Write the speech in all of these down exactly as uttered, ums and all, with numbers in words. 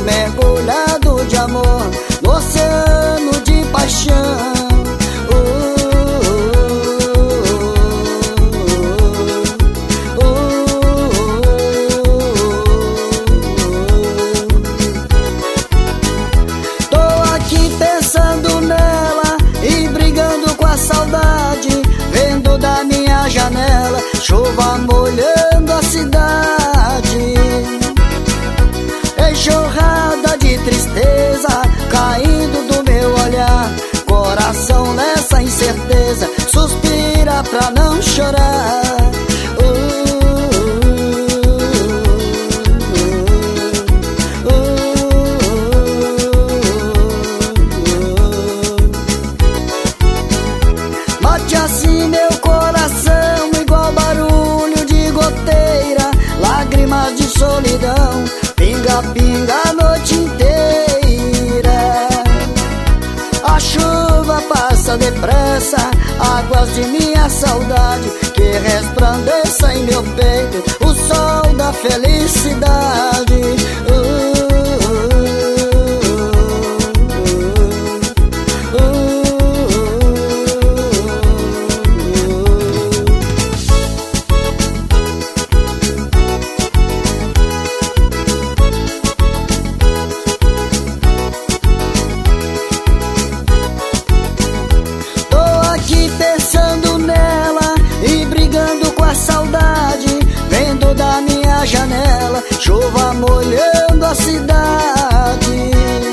mergulhado de amor no oceano de paixão. Pensando nela e brigando com a saudade, vendo da minha janela chuva molhando a cidade. Enxurrada de tristeza caindo do meu olhar, coração nessa incerteza suspira pra não chorar. Bate assim meu coração, igual barulho de goteira, lágrimas de solidão, pinga, pinga a noite inteira. A chuva passa depressa, águas de minha saudade, que resplandeça em meu peito o sol da felicidade. uh. Pensando nela e brigando com a saudade, vendo da minha janela chuva molhando a cidade.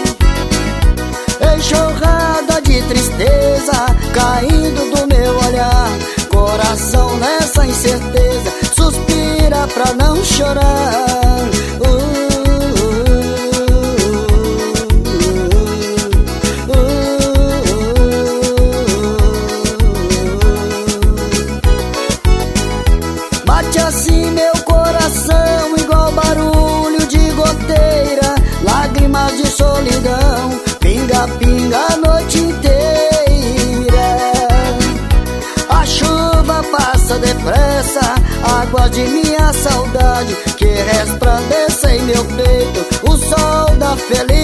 Enxurrada de tristeza caindo do meu olhar, coração nessa incerteza suspira pra não chorar. uh. Bate assim meu coração, igual barulho de goteira, lágrimas de solidão, pinga, pinga a noite inteira. A chuva passa depressa, águas de minha saudade, que resplandeça em meu peito o sol da felicidade.